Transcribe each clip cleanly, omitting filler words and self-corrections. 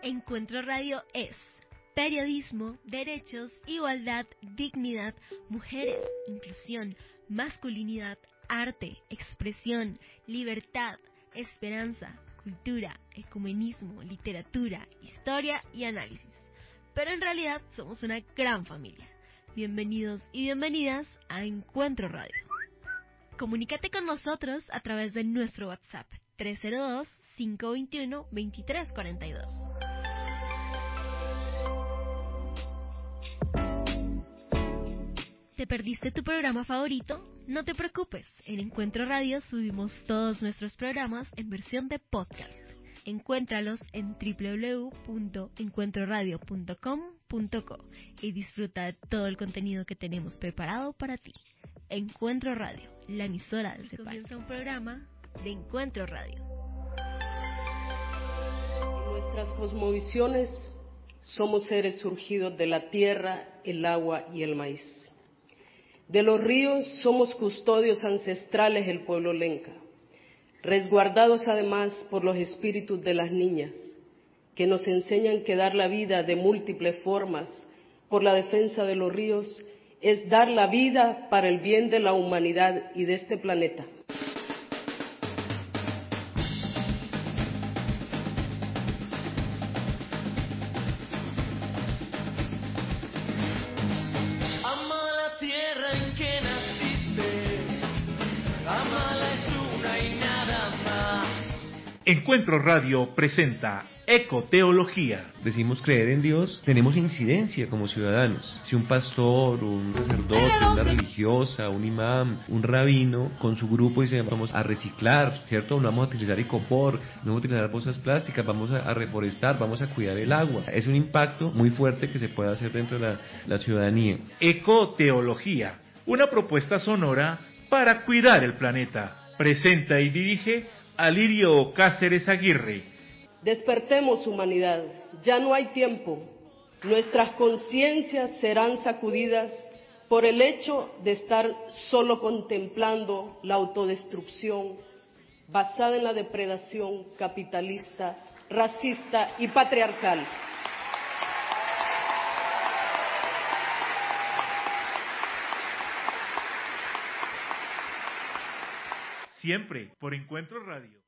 Encuentro Radio es periodismo, derechos, igualdad, dignidad, mujeres, inclusión, masculinidad, arte, expresión, libertad, esperanza, cultura, ecumenismo, literatura, historia y análisis. Pero en realidad somos una gran familia. Bienvenidos y bienvenidas a Encuentro Radio. Comunícate con nosotros a través de nuestro WhatsApp 302-521-2342. ¿Te perdiste tu programa favorito? No te preocupes, en Encuentro Radio subimos todos nuestros programas en versión de podcast. Encuéntralos en www.encuentroradio.com.co y disfruta de todo el contenido que tenemos preparado para ti. Encuentro Radio, la emisora del CEPAL. Comienza un programa de Encuentro Radio. En nuestras cosmovisiones somos seres surgidos de la tierra, el agua y el maíz. De los ríos somos custodios ancestrales el pueblo lenca, resguardados además por los espíritus de las niñas, que nos enseñan que dar la vida de múltiples formas por la defensa de los ríos es dar la vida para el bien de la humanidad y de este planeta. Encuentro Radio presenta Ecoteología. Decimos creer en Dios, tenemos incidencia como ciudadanos. Si un pastor, un sacerdote, una religiosa, un imán, un rabino, con su grupo dice vamos a reciclar, ¿cierto? No vamos a utilizar icopor, no vamos a utilizar bolsas plásticas, vamos a reforestar, vamos a cuidar el agua. Es un impacto muy fuerte que se puede hacer dentro de la ciudadanía. Ecoteología, una propuesta sonora para cuidar el planeta. Presenta y dirige Alirio Cáceres Aguirre. Despertemos, humanidad, ya no hay tiempo. Nuestras conciencias serán sacudidas por el hecho de estar solo contemplando la autodestrucción basada en la depredación capitalista, racista y patriarcal. Siempre por Encuentro Radio.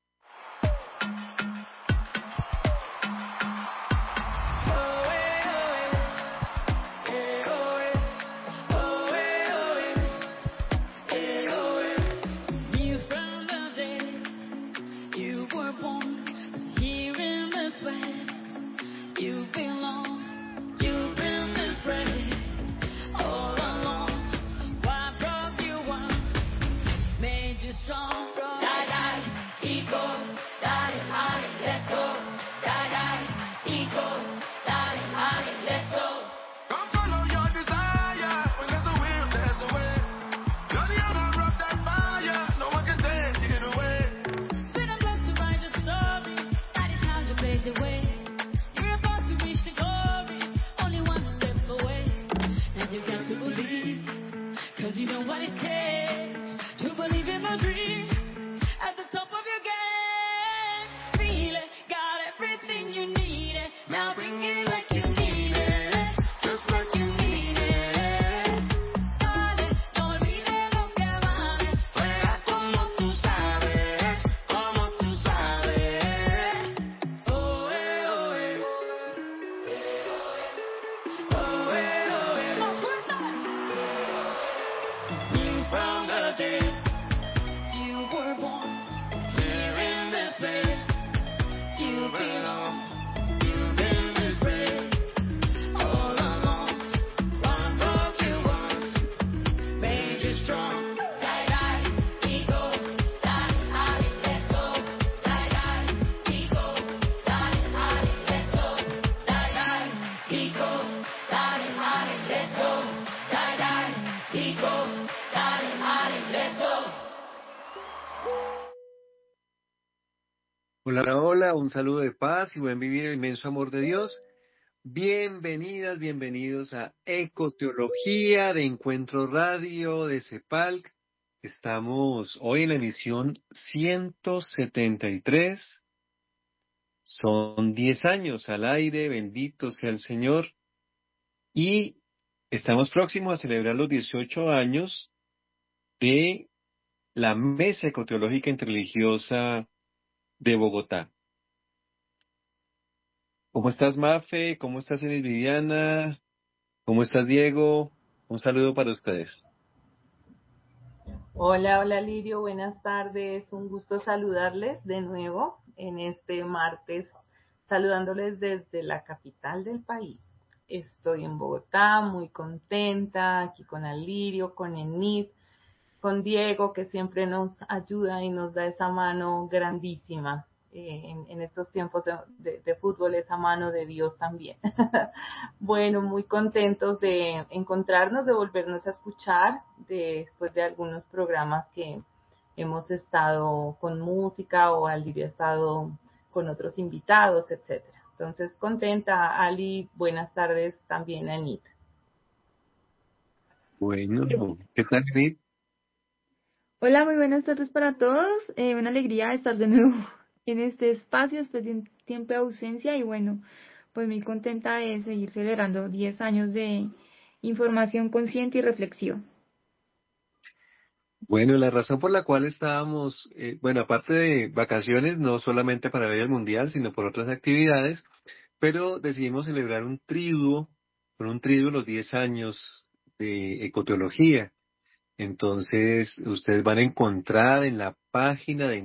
Hola, hola, un saludo de paz y buen vivir el inmenso amor de Dios. Bienvenidas, bienvenidos a Ecoteología de Encuentro Radio de CEPAL. Estamos hoy en la emisión 173, Son 10 años al aire, bendito sea el Señor, y estamos próximos a celebrar los 18 años de la Mesa Ecoteológica Interreligiosa de Bogotá. ¿Cómo estás, Mafe? ¿Cómo estás, Elis Viviana? ¿Cómo estás, Diego? Un saludo para ustedes. Hola, hola Lirio, buenas tardes. Un gusto saludarles de nuevo en este martes, saludándoles desde la capital del país. Estoy en Bogotá, muy contenta, aquí con Alirio, con Enid, con Diego, que siempre nos ayuda y nos da esa mano grandísima. En estos tiempos de fútbol, esa mano de Dios también. Bueno, muy contentos de encontrarnos, de volvernos a escuchar después de algunos programas que hemos estado con música o Ali ha estado con otros invitados, etcétera. Entonces, contenta, Ali, buenas tardes también a Anita. Bueno, ¿qué tal, Enid? Hola, muy buenas tardes para todos. Una alegría estar de nuevo en este espacio después de un tiempo de ausencia y bueno, pues muy contenta de seguir celebrando 10 años de información consciente y reflexiva. Bueno, la razón por la cual estábamos, bueno, aparte de vacaciones, no solamente para ver el Mundial, sino por otras actividades, pero decidimos celebrar un triduo, con un triduo los 10 años de ecoteología. Entonces, ustedes van a encontrar en la página de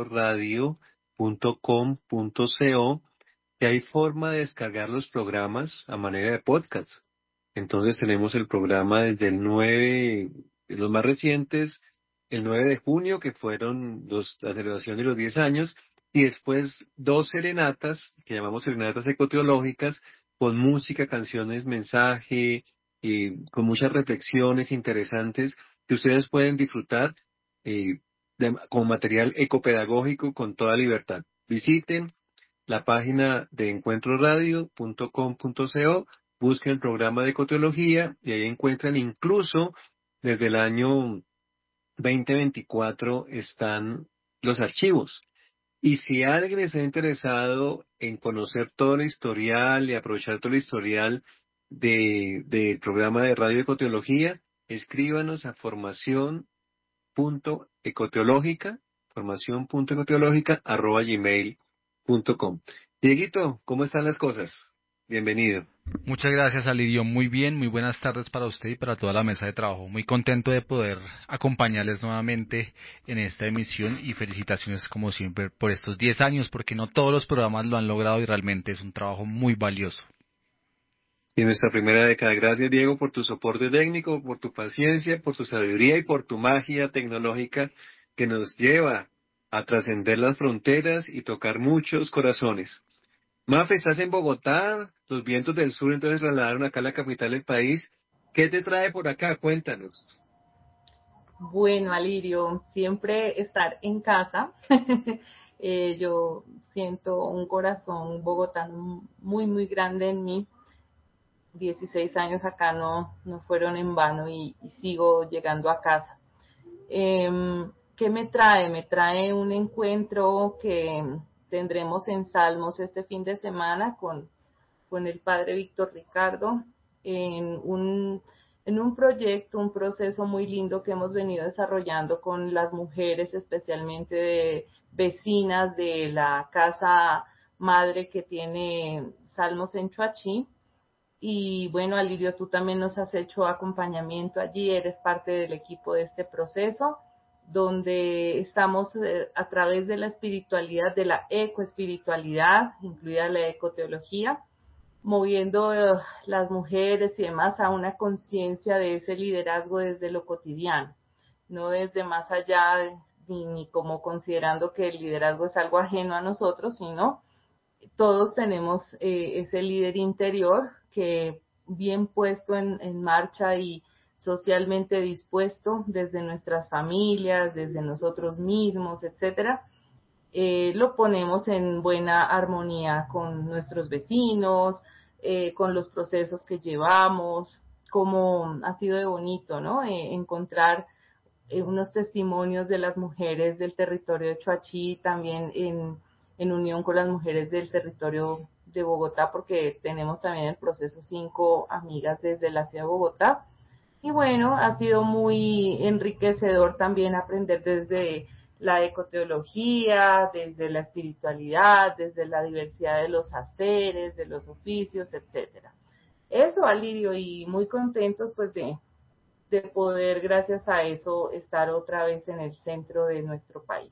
encuentroradio.com.co que hay forma de descargar los programas a manera de podcast. Entonces tenemos el programa desde el 9, los más recientes, el 9 de junio, que fueron la celebración de los 10 años, y después dos serenatas, que llamamos serenatas ecoteológicas, con música, canciones, mensaje, y con muchas reflexiones interesantes que ustedes pueden disfrutar con material ecopedagógico con toda libertad. Visiten la página de encuentroradio.com.co, busquen el programa de ecoteología y ahí encuentran incluso desde el año 2024 están los archivos. Y si alguien está interesado en conocer todo el historial y aprovechar todo el historial del programa de radio ecoteología, escríbanos a formación.ecoteológica@gmail.com. Dieguito, ¿cómo están las cosas? Bienvenido. Muchas gracias, Alirio. Muy bien, muy buenas tardes para usted y para toda la mesa de trabajo. Muy contento de poder acompañarles nuevamente en esta emisión y felicitaciones como siempre por estos 10 años, porque no todos los programas lo han logrado y realmente es un trabajo muy valioso. Y nuestra primera década. Gracias, Diego, por tu soporte técnico, por tu paciencia, por tu sabiduría y por tu magia tecnológica que nos lleva a trascender las fronteras y tocar muchos corazones. Mafe, estás en Bogotá, los vientos del sur entonces trasladaron acá a la capital del país. ¿Qué te trae por acá? Cuéntanos. Bueno, Alirio, siempre estar en casa. Yo siento un corazón bogotano muy, muy grande en mí. 16 años acá no fueron en vano y sigo llegando a casa. ¿Qué me trae? Me trae un encuentro que tendremos en Salmos este fin de semana con el padre Víctor Ricardo en un proyecto, un proceso muy lindo que hemos venido desarrollando con las mujeres, especialmente de vecinas de la casa madre que tiene Salmos en Chuachí. Y bueno, Alirio, tú también nos has hecho acompañamiento allí, eres parte del equipo de este proceso, donde estamos a través de la espiritualidad, de la ecoespiritualidad, incluida la ecoteología, moviendo las mujeres y demás a una conciencia de ese liderazgo desde lo cotidiano, no desde más allá ni como considerando que el liderazgo es algo ajeno a nosotros, sino todos tenemos ese líder interior que bien puesto en marcha y socialmente dispuesto desde nuestras familias, desde nosotros mismos, etcétera, lo ponemos en buena armonía con nuestros vecinos, con los procesos que llevamos, como ha sido de bonito, ¿no? Encontrar unos testimonios de las mujeres del territorio de Chuachí también en unión con las mujeres del territorio de Bogotá, porque tenemos también el proceso 5 amigas desde la ciudad de Bogotá. Y bueno, ha sido muy enriquecedor también aprender desde la ecoteología, desde la espiritualidad, desde la diversidad de los haceres, de los oficios, etcétera. Eso, Alirio, y muy contentos pues de poder, gracias a eso, estar otra vez en el centro de nuestro país.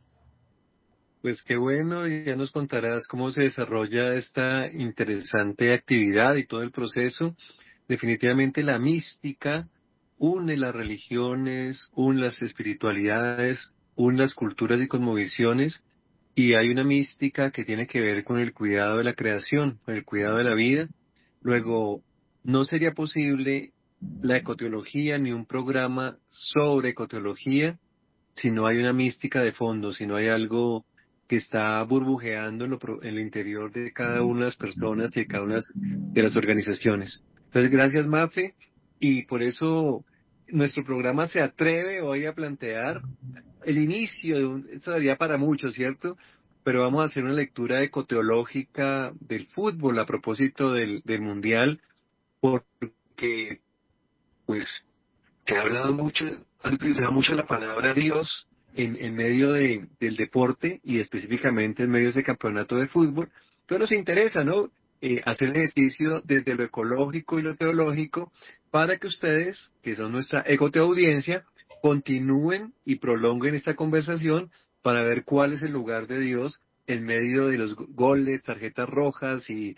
Pues qué bueno, y ya nos contarás cómo se desarrolla esta interesante actividad y todo el proceso. Definitivamente la mística une las religiones, une las espiritualidades, une las culturas y cosmovisiones, y hay una mística que tiene que ver con el cuidado de la creación, con el cuidado de la vida. Luego, no sería posible la ecoteología ni un programa sobre ecoteología si no hay una mística de fondo, si no hay algo que está burbujeando en el interior de cada una de las personas y de cada una de las organizaciones. Entonces, gracias, Mafe, y por eso nuestro programa se atreve hoy a plantear el inicio esto daría para mucho, ¿cierto? Pero vamos a hacer una lectura ecoteológica del fútbol a propósito del Mundial, porque, pues, se ha hablado mucho, ha utilizado mucho la palabra Dios en medio del deporte y específicamente en medio de ese campeonato de fútbol. Entonces nos interesa, ¿no? Hacer el ejercicio desde lo ecológico y lo teológico para que ustedes, que son nuestra ecoteaudiencia, continúen y prolonguen esta conversación para ver cuál es el lugar de Dios en medio de los goles, tarjetas rojas y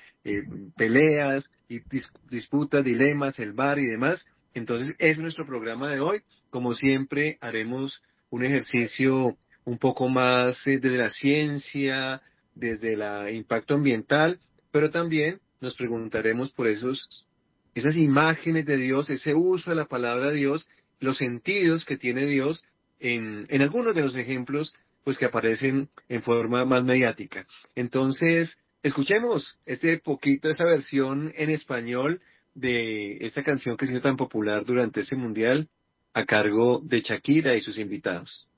peleas y disputas, dilemas, el VAR y demás. Entonces, es nuestro programa de hoy. Como siempre, haremos un ejercicio un poco más desde la ciencia, desde el impacto ambiental, pero también nos preguntaremos por esas imágenes de Dios, ese uso de la palabra Dios, los sentidos que tiene Dios en algunos de los ejemplos pues que aparecen en forma más mediática. Entonces, escuchemos esa versión en español de esta canción que ha sido tan popular durante este mundial a cargo de Shakira y sus invitados.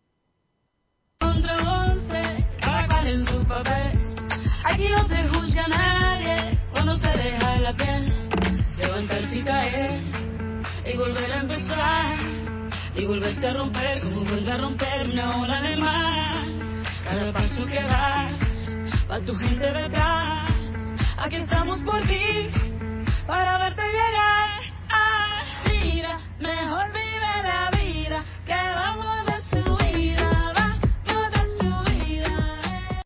Contra 11, cada cual en su papel. Aquí no se juzga a nadie cuando se deja la piel. Levantarse y caer y volver a empezar y volverse a romper como vuelve a romper una ola en el mar. Cada paso que das, va tu gente detrás. Aquí estamos por ti para verte llegar. Mira, mejor vive la vida que vamos de subida, vamos de subida.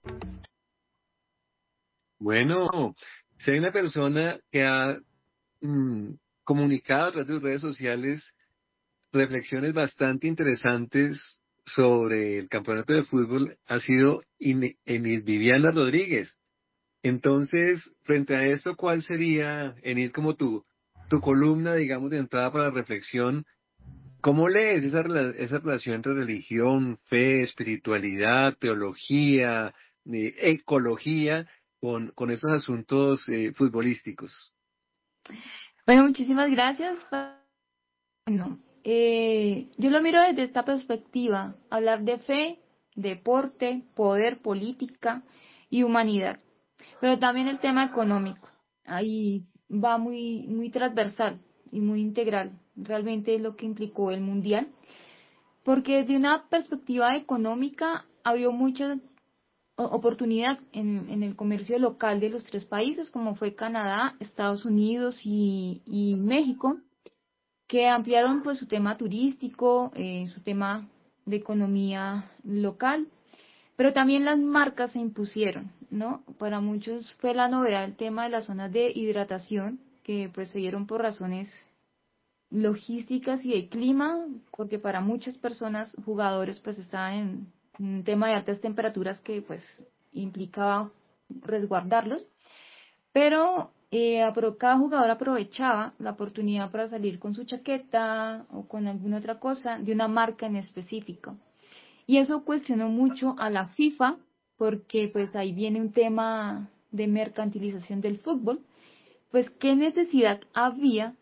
Bueno, si hay una persona que ha comunicado a través de sus redes sociales reflexiones bastante interesantes sobre el campeonato de fútbol, ha sido Enid Viviana Rodríguez. Entonces, frente a esto, ¿cuál sería, Enid, como tu columna, digamos, de entrada para la reflexión? ¿Cómo lees esa relación entre religión, fe, espiritualidad, teología, ecología con esos asuntos futbolísticos? Bueno, muchísimas gracias. Bueno, yo lo miro desde esta perspectiva, hablar de fe, deporte, poder, política y humanidad, pero también el tema económico. Ahí va muy transversal y muy integral. Realmente es lo que implicó el Mundial, porque desde una perspectiva económica abrió mucha oportunidad en el comercio local de los tres países, como fue Canadá, Estados Unidos y México, que ampliaron pues su tema turístico, su tema de economía local, pero también las marcas se impusieron, ¿no? Para muchos fue la novedad el tema de las zonas de hidratación, que pues se dieron por razones logísticas y de clima, porque para muchas personas, jugadores, pues estaban en un tema de altas temperaturas que pues implicaba resguardarlos, pero cada jugador aprovechaba la oportunidad para salir con su chaqueta o con alguna otra cosa de una marca en específico. Y eso cuestionó mucho a la FIFA, porque pues ahí viene un tema de mercantilización del fútbol, pues qué necesidad había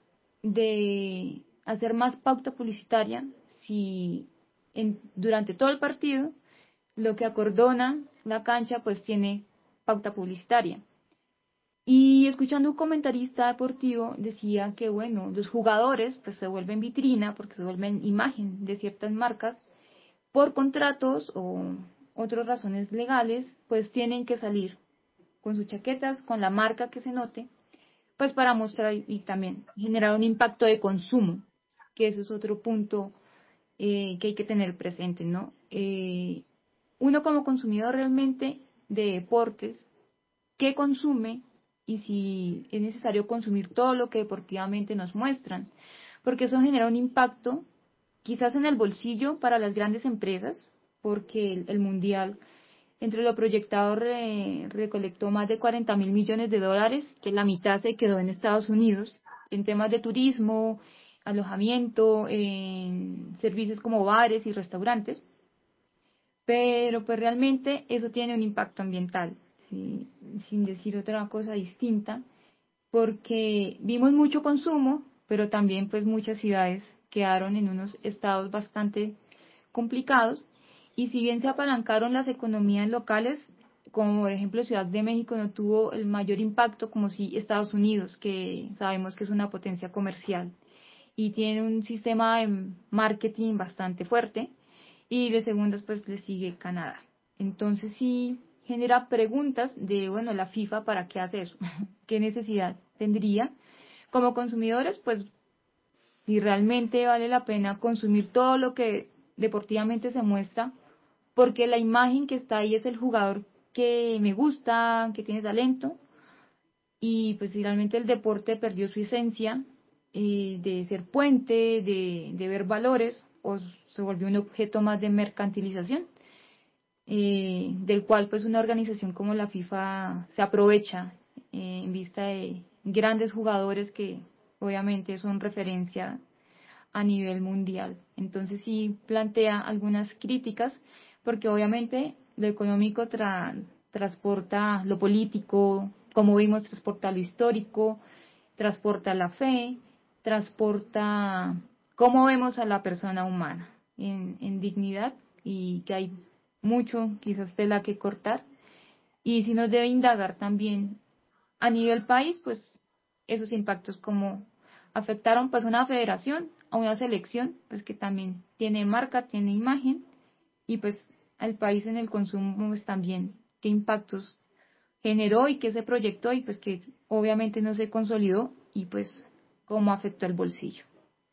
de hacer más pauta publicitaria si durante todo el partido lo que acordona la cancha pues tiene pauta publicitaria. Y escuchando un comentarista deportivo decía que, bueno, los jugadores pues se vuelven vitrina porque se vuelven imagen de ciertas marcas por contratos o otras razones legales, pues tienen que salir con sus chaquetas, con la marca que se note, pues para mostrar y también generar un impacto de consumo, que ese es otro punto que hay que tener presente, ¿no? Uno como consumidor realmente de deportes, ¿qué consume? Y si es necesario consumir todo lo que deportivamente nos muestran, porque eso genera un impacto quizás en el bolsillo para las grandes empresas, porque el Mundial, entre lo proyectado, recolectó más de 40.000 millones de dólares, que la mitad se quedó en Estados Unidos, en temas de turismo, alojamiento, en servicios como bares y restaurantes, pero pues realmente eso tiene un impacto ambiental, ¿sí? Sin decir otra cosa distinta, porque vimos mucho consumo, pero también pues muchas ciudades quedaron en unos estados bastante complicados, y si bien se apalancaron las economías locales, como por ejemplo Ciudad de México no tuvo el mayor impacto como si Estados Unidos, que sabemos que es una potencia comercial y tiene un sistema de marketing bastante fuerte, y de segundas pues le sigue Canadá. Entonces sí genera preguntas de, bueno, la FIFA, ¿para qué hacer? ¿Qué necesidad tendría? Como consumidores, pues si realmente vale la pena consumir todo lo que deportivamente se muestra, porque la imagen que está ahí es el jugador que me gusta, que tiene talento, y pues si realmente el deporte perdió su esencia de ser puente, de ver valores, o se volvió un objeto más de mercantilización, del cual pues una organización como la FIFA se aprovecha en vista de grandes jugadores que obviamente son referencia a nivel mundial. Entonces sí plantea algunas críticas, porque obviamente lo económico transporta lo político, como vimos, transporta lo histórico, transporta la fe, transporta cómo vemos a la persona humana en dignidad, y que hay mucho quizás tela que cortar, y si nos debe indagar también a nivel país, pues esos impactos como afectaron pues a una federación, a una selección, pues que también tiene marca, tiene imagen, y pues al país en el consumo pues también qué impactos generó y qué se proyectó, y pues que obviamente no se consolidó, y pues cómo afectó el bolsillo.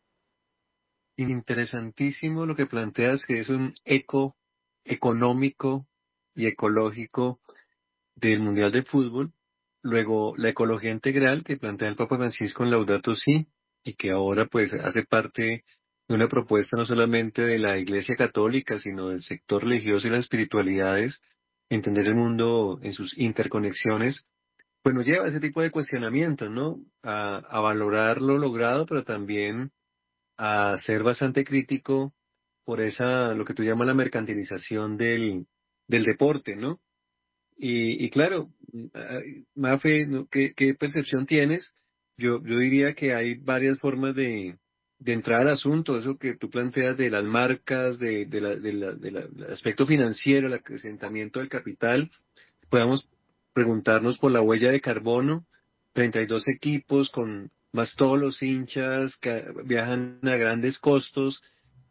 Interesantísimo lo que planteas, que es un eco económico y ecológico del Mundial de Fútbol. Luego, la ecología integral que plantea el Papa Francisco en Laudato Si, y que ahora pues hace parte de una propuesta no solamente de la Iglesia Católica, sino del sector religioso y las espiritualidades, entender el mundo en sus interconexiones, pues nos lleva a ese tipo de cuestionamientos, ¿no? A valorar lo logrado, pero también a ser bastante crítico por lo que tú llamas la mercantilización del deporte, ¿no? Y claro, Mafe, ¿no? ¿Qué percepción tienes? Yo diría que hay varias formas de entrar al asunto, eso que tú planteas de las marcas, del aspecto financiero, el acrecentamiento del capital. Podemos preguntarnos por la huella de carbono, 32 equipos con más todos los hinchas que viajan a grandes costos,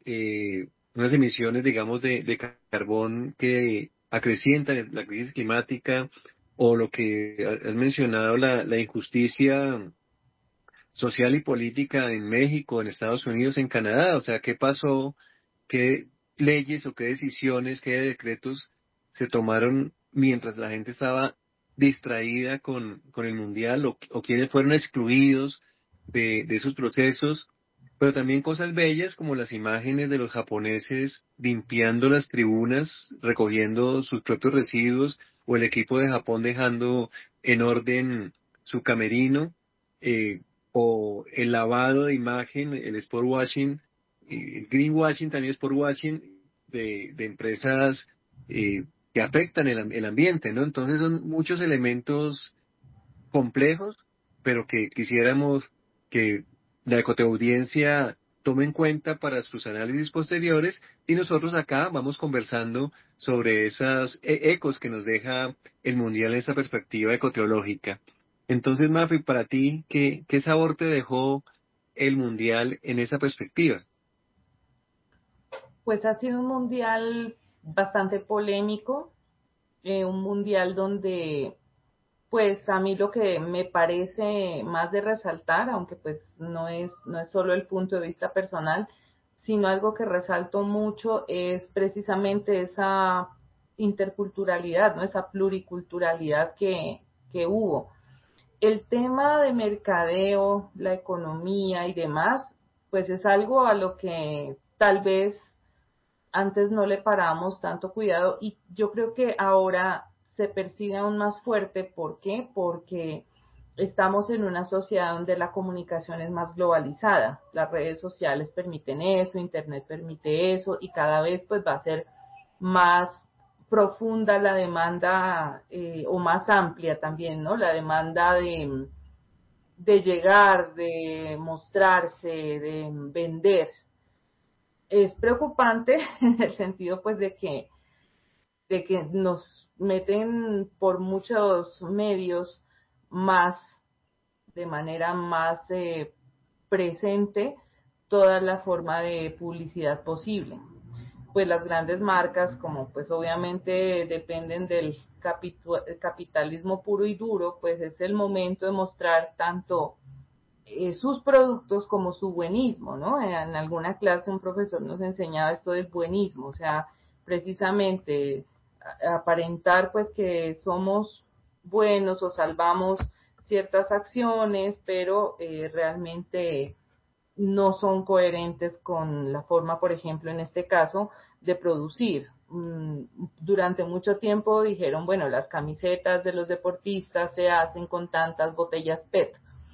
unas emisiones, digamos, de carbón que acrecientan la crisis climática, o lo que has mencionado, la injusticia social y política en México, en Estados Unidos, en Canadá. O sea, ¿qué pasó? ¿Qué leyes o qué decisiones, qué decretos se tomaron mientras la gente estaba distraída con el mundial, o quienes fueron excluidos de esos procesos? Pero también cosas bellas como las imágenes de los japoneses limpiando las tribunas, recogiendo sus propios residuos, o el equipo de Japón dejando en orden su camerino, eh, o el lavado de imagen, el sport washing, el greenwashing, también sport washing de empresas que afectan el ambiente, ¿no? Entonces son muchos elementos complejos, pero que quisiéramos que la ecoaudiencia tome en cuenta para sus análisis posteriores, y nosotros acá vamos conversando sobre esas ecos que nos deja el Mundial en esa perspectiva ecoteológica. Entonces, Mafi, para ti, ¿qué sabor te dejó el Mundial en esa perspectiva? Pues ha sido un mundial bastante polémico, un mundial donde pues a mí lo que me parece más de resaltar, aunque pues no es solo el punto de vista personal, sino algo que resalto mucho es precisamente esa interculturalidad, ¿no? Esa pluriculturalidad que hubo. El tema de mercadeo, la economía y demás, pues es algo a lo que tal vez antes no le parábamos tanto cuidado y yo creo que ahora se percibe aún más fuerte. ¿Por qué? Porque estamos en una sociedad donde la comunicación es más globalizada. Las redes sociales permiten eso, Internet permite eso y cada vez pues va a ser más profunda la demanda o más amplia también, ¿no? La demanda de llegar, de mostrarse, de vender. Es preocupante en el sentido pues de que nos meten por muchos medios más, de manera más presente, toda la forma de publicidad posible. Pues las grandes marcas, como pues obviamente dependen del capitalismo puro y duro, pues es el momento de mostrar tanto sus productos como su buenismo, ¿no? En alguna clase un profesor nos enseñaba esto del buenismo, o sea, precisamente aparentar pues que somos buenos o salvamos ciertas acciones, pero realmente no son coherentes con la forma, por ejemplo, en este caso, de producir. Durante mucho tiempo dijeron, bueno, las camisetas de los deportistas se hacen con tantas botellas PET,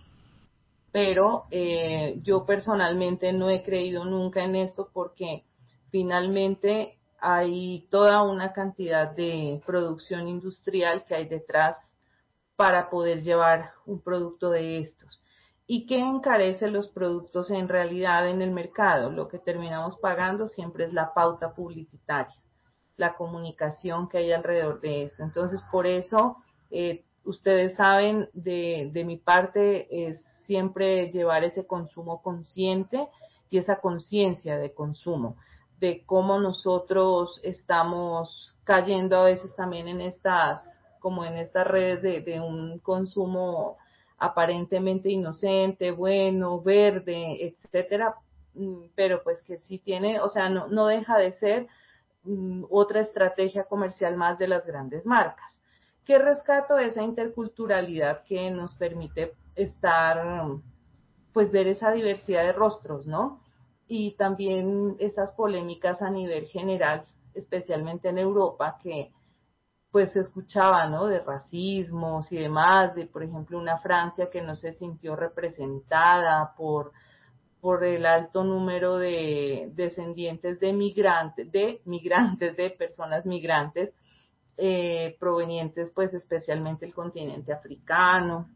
pero yo personalmente no he creído nunca en esto porque finalmente hay toda una cantidad de producción industrial que hay detrás para poder llevar un producto de estos. ¿Y qué encarece los productos en realidad en el mercado? Lo que terminamos pagando siempre es la pauta publicitaria, la comunicación que hay alrededor de eso. Entonces, por eso, ustedes saben, de mi parte es siempre llevar ese consumo consciente y esa conciencia de consumo, de cómo nosotros estamos cayendo a veces también en estas redes de un consumo aparentemente inocente, bueno, verde, etcétera, pero pues que sí tiene, o sea, no deja de ser otra estrategia comercial más de las grandes marcas. ¿Qué rescato? Esa interculturalidad que nos permite estar, pues ver esa diversidad de rostros, ¿no? Y también esas polémicas a nivel general, especialmente en Europa, que pues se escuchaba, ¿no? De racismos y demás, de por ejemplo una Francia que no se sintió representada por el alto número de descendientes de migrantes, de personas migrantes, provenientes pues especialmente del continente africano,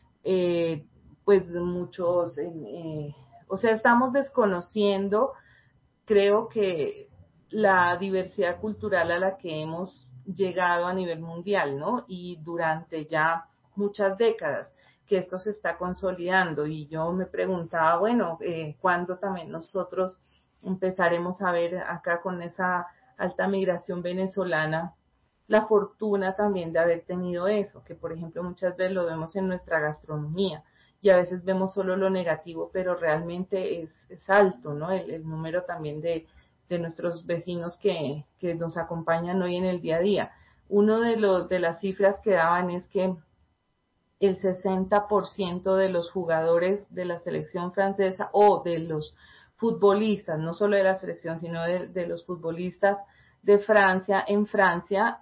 pues muchos, o sea, estamos desconociendo, creo que la diversidad cultural a la que hemos llegado a nivel mundial, ¿no? Y durante ya muchas décadas que esto se está consolidando y yo me preguntaba, bueno, ¿cuándo también nosotros empezaremos a ver acá con esa alta migración venezolana la fortuna también de haber tenido eso, que por ejemplo muchas veces lo vemos en nuestra gastronomía y a veces vemos solo lo negativo, pero realmente es alto, ¿no? El número también de nuestros vecinos que nos acompañan hoy en el día a día. Uno de las cifras que daban es que el 60% de los jugadores de la selección francesa o de los futbolistas, no solo de la selección, sino de los futbolistas de Francia, en Francia,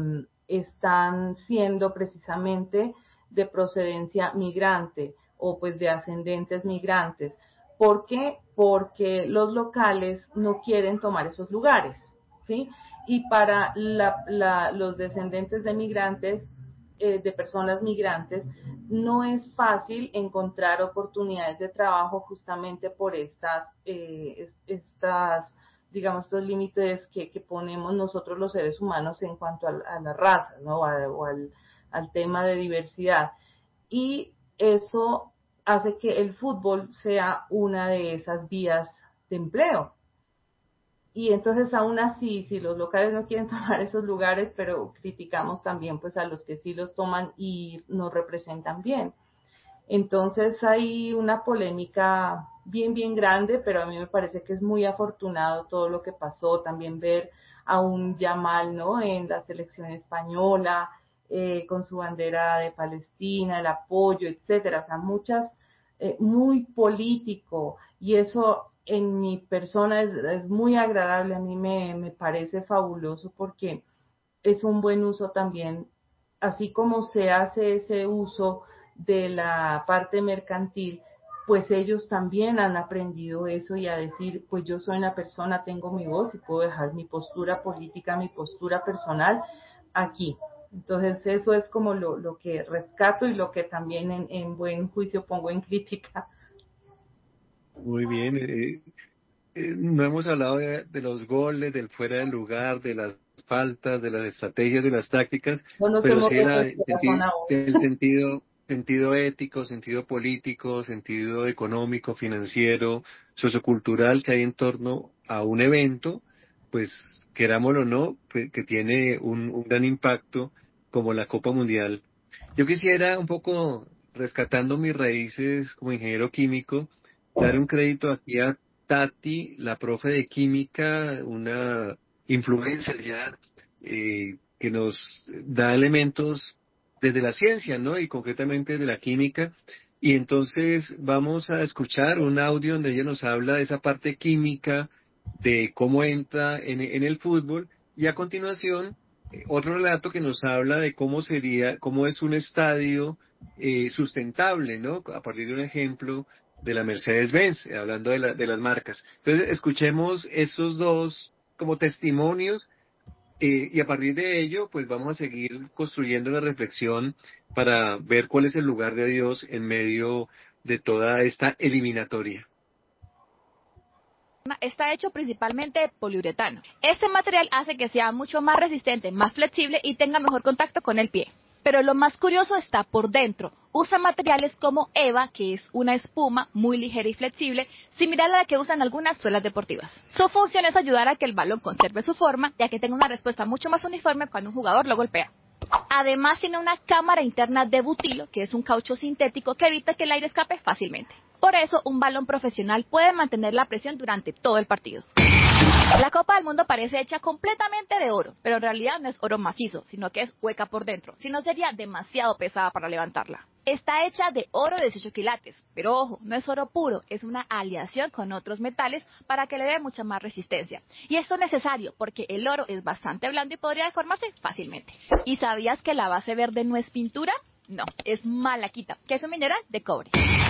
están siendo precisamente de procedencia migrante o pues de ascendentes migrantes. ¿Por qué? Porque los locales no quieren tomar esos lugares, ¿sí? Y para los descendentes de migrantes, de personas migrantes, no es fácil encontrar oportunidades de trabajo justamente por digamos, estos límites que ponemos nosotros los seres humanos en cuanto a la raza, ¿no? O al tema de diversidad. Y eso hace que el fútbol sea una de esas vías de empleo. Y entonces aún así, si los locales no quieren tomar esos lugares, pero criticamos también pues a los que sí los toman y nos representan bien. Entonces hay una polémica bien grande, pero a mí me parece que es muy afortunado todo lo que pasó, también ver a un Yamal, ¿no? En la selección española, con su bandera de Palestina, el apoyo, etcétera, o sea, muy político, y eso en mi persona es muy agradable, a mí me parece fabuloso porque es un buen uso también, así como se hace ese uso de la parte mercantil, pues ellos también han aprendido eso y a decir, pues yo soy una persona, tengo mi voz y puedo dejar mi postura política, mi postura personal aquí. Entonces eso es como lo que rescato y lo que también en buen juicio pongo en crítica. Muy bien. No hemos hablado de los goles, del fuera del lugar, de las faltas, de las estrategias, de las tácticas, No nos pero hemos sí roto el corazón aún. el sentido ético, sentido político, sentido económico, financiero, sociocultural que hay en torno a un evento, pues querámoslo o no, que tiene un gran impacto como la Copa Mundial. Yo quisiera un poco, rescatando mis raíces como ingeniero químico, dar un crédito aquí a Tati, la profe de química, una influencer ya, que nos da elementos desde la ciencia, ¿no? Y concretamente de la química. Y entonces vamos a escuchar un audio donde ella nos habla de esa parte química, de cómo entra en el fútbol, y a continuación otro relato que nos habla de cómo es un estadio sustentable, ¿no? A partir de un ejemplo de la Mercedes-Benz, hablando de las marcas. Entonces, escuchemos esos dos como testimonios, y a partir de ello, pues vamos a seguir construyendo la reflexión para ver cuál es el lugar de Dios en medio de toda esta eliminatoria. Está hecho principalmente de poliuretano. Este material hace que sea mucho más resistente, más flexible y tenga mejor contacto con el pie. Pero lo más curioso está por dentro. Usa materiales como EVA, que es una espuma muy ligera y flexible, similar a la que usan algunas suelas deportivas. Su función es ayudar a que el balón conserve su forma, ya que tenga una respuesta mucho más uniforme cuando un jugador lo golpea. Además tiene una cámara interna de butilo, que es un caucho sintético que evita que el aire escape fácilmente. Por eso, un balón profesional puede mantener la presión durante todo el partido. La Copa del Mundo parece hecha completamente de oro, pero en realidad no es oro macizo, sino que es hueca por dentro, si no sería demasiado pesada para levantarla. Está hecha de oro de 18 quilates, pero ojo, no es oro puro, es una aleación con otros metales para que le dé mucha más resistencia. Y esto es necesario porque el oro es bastante blando y podría deformarse fácilmente. ¿Y sabías que la base verde no es pintura? No, es malaquita, que es un mineral de cobre.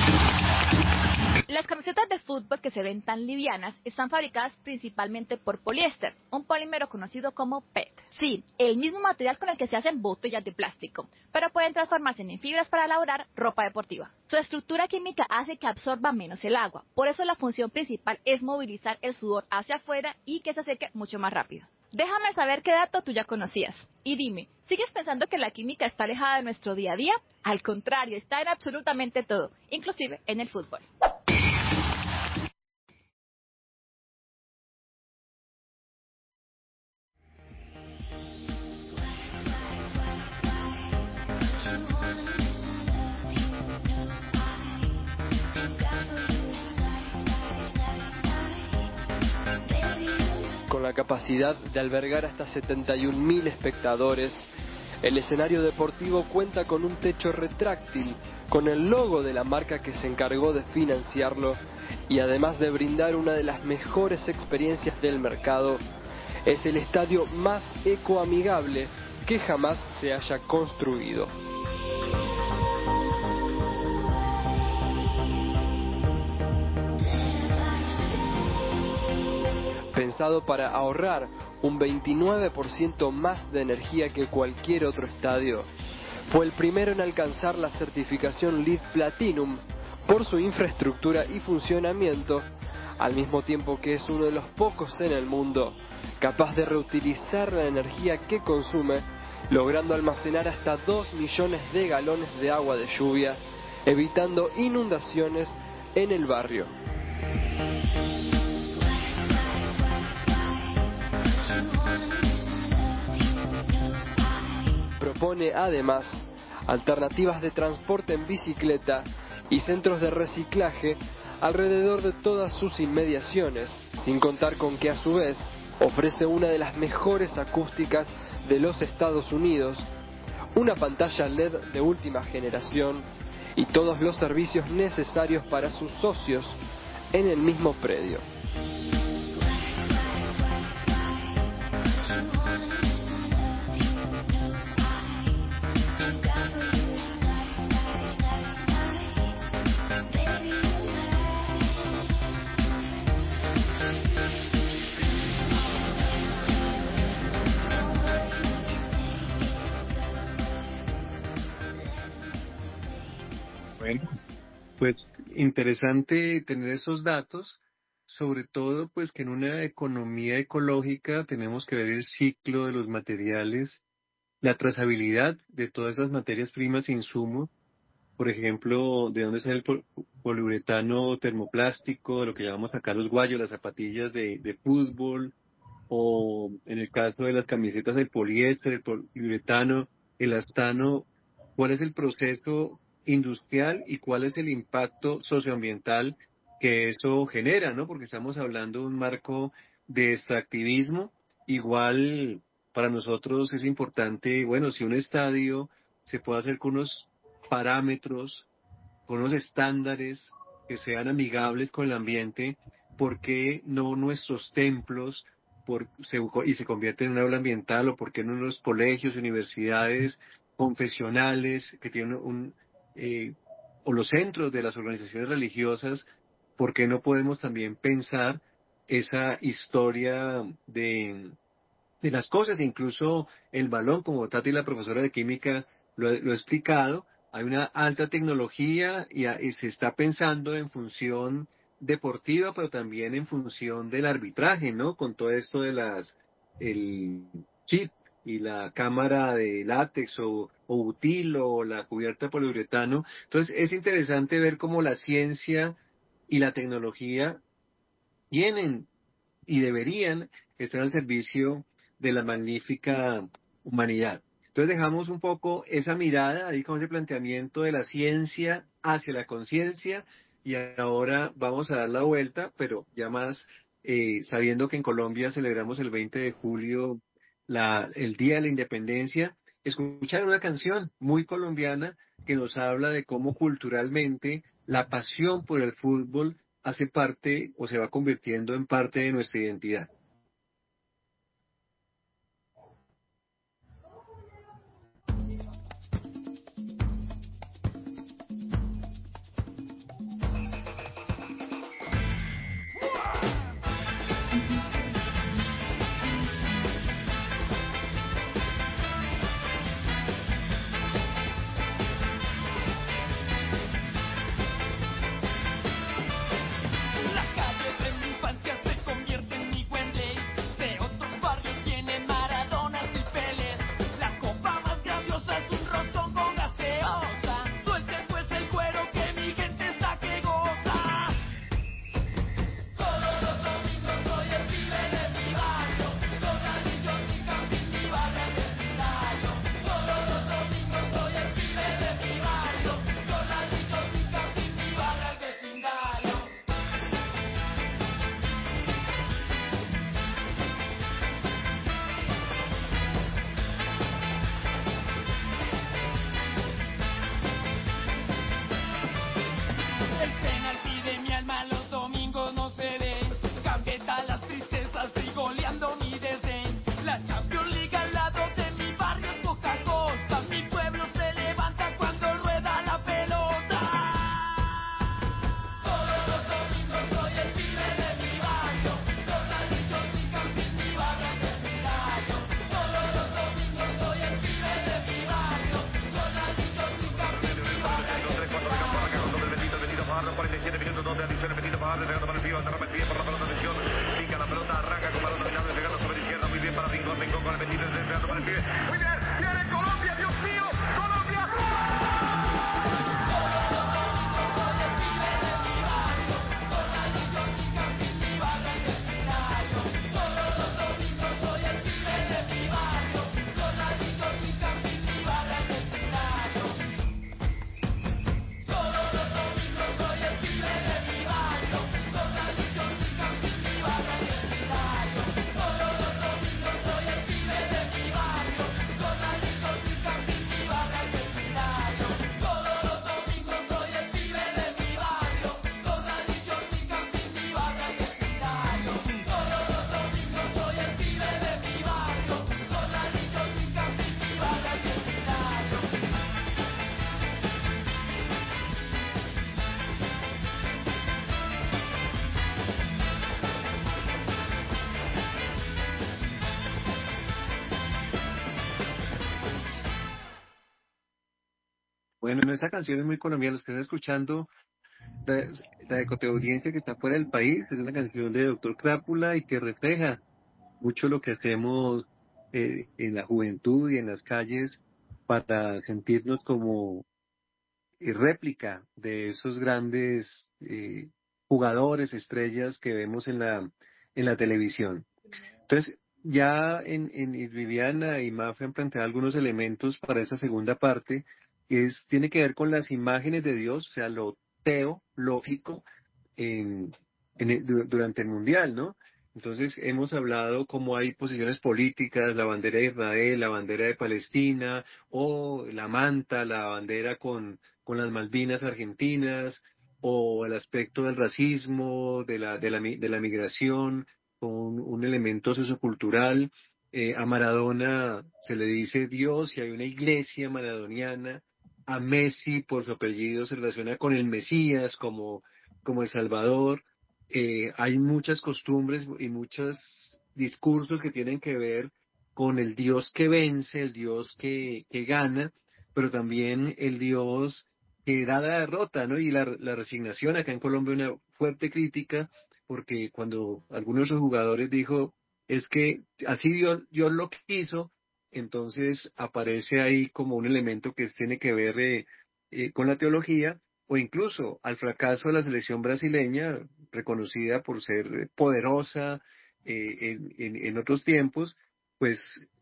Las camisetas de fútbol que se ven tan livianas están fabricadas principalmente por poliéster, un polímero conocido como PET. Sí, el mismo material con el que se hacen botellas de plástico, pero pueden transformarse en fibras para elaborar ropa deportiva. Su estructura química hace que absorba menos el agua, por eso la función principal es movilizar el sudor hacia afuera y que se seque mucho más rápido. Déjame saber qué dato tú ya conocías. Y dime, ¿sigues pensando que la química está alejada de nuestro día a día? Al contrario, está en absolutamente todo, inclusive en el fútbol. Con la capacidad de albergar hasta 71.000 espectadores, el escenario deportivo cuenta con un techo retráctil, con el logo de la marca que se encargó de financiarlo, y además de brindar una de las mejores experiencias del mercado, es el estadio más ecoamigable que jamás se haya construido. Pensado para ahorrar un 29% más de energía que cualquier otro estadio, fue el primero en alcanzar la certificación LEED Platinum por su infraestructura y funcionamiento, al mismo tiempo que es uno de los pocos en el mundo capaz de reutilizar la energía que consume, logrando almacenar hasta 2 millones de galones de agua de lluvia, evitando inundaciones en el barrio. Propone además alternativas de transporte en bicicleta y centros de reciclaje alrededor de todas sus inmediaciones, sin contar con que a su vez ofrece una de las mejores acústicas de los Estados Unidos, una pantalla LED de última generación y todos los servicios necesarios para sus socios en el mismo predio. Bueno, pues interesante tener esos datos, sobre todo pues que en una economía ecológica tenemos que ver el ciclo de los materiales, la trazabilidad de todas esas materias primas e insumos, por ejemplo, de dónde sale el poliuretano termoplástico, de lo que llamamos acá los guayos, las zapatillas de fútbol, o en el caso de las camisetas el poliéster, el poliuretano, el astano, cuál es el proceso industrial y cuál es el impacto socioambiental que eso genera, ¿no? Porque estamos hablando de un marco de extractivismo. Igual para nosotros es importante, bueno, si un estadio se puede hacer con unos parámetros, con unos estándares que sean amigables con el ambiente, ¿por qué no nuestros templos y se convierten en un aula ambiental, o por qué no los colegios, universidades, confesionales que tienen o los centros de las organizaciones religiosas, por qué no podemos también pensar esa historia de las cosas? Incluso el balón, como Tati, la profesora de química, lo ha explicado, hay una alta tecnología y se está pensando en función deportiva, pero también en función del arbitraje, ¿no? Con todo esto de el chip y la cámara de látex o butilo o la cubierta de poliuretano. Entonces es interesante ver cómo la ciencia y la tecnología tienen y deberían estar al servicio de la magnífica humanidad. Entonces dejamos un poco esa mirada ahí con ese planteamiento de la ciencia hacia la conciencia, y ahora vamos a dar la vuelta, pero ya más sabiendo que en Colombia celebramos el 20 de julio el Día de la Independencia, escuchar una canción muy colombiana que nos habla de cómo culturalmente la pasión por el fútbol hace parte o se va convirtiendo en parte de nuestra identidad. Las calles de mi infancia se convierten en mi buen va despegando para el pío, atrapa el pie por la pelota, atención, pica la pelota, arranca con balón dominado, despegando sobre la izquierda, muy bien para Rincón con el 23, despegando para el pie, muy bien, viene Colombia, Dios mío, Colombia. Bueno, no, esa canción es muy colombiana. Los que están escuchando, la de Coteaudiencia que está fuera del país, es una canción de Doctor Crápula y que refleja mucho lo que hacemos en la juventud y en las calles para sentirnos como réplica de esos grandes jugadores, estrellas que vemos en la televisión. Entonces, ya y Viviana y Mafe han planteado algunos elementos para esa segunda parte, tiene que ver con las imágenes de Dios, o sea, lo teológico durante el Mundial, ¿no? Entonces, hemos hablado cómo hay posiciones políticas, la bandera de Israel, la bandera de Palestina, o la manta, la bandera con las Malvinas argentinas, o el aspecto del racismo, de la migración, con un elemento sociocultural. A Maradona se le dice Dios y hay una iglesia maradoniana. A Messi, por su apellido, se relaciona con el Mesías como el Salvador. Hay muchas costumbres y muchos discursos que tienen que ver con el Dios que vence, el Dios que gana, pero también el Dios que da la derrota, ¿no? Y la resignación. Acá en Colombia una fuerte crítica, porque cuando algunos de sus jugadores dijo, es que así Dios lo quiso, entonces aparece ahí como un elemento que tiene que ver con la teología, o incluso al fracaso de la selección brasileña, reconocida por ser poderosa en otros tiempos, pues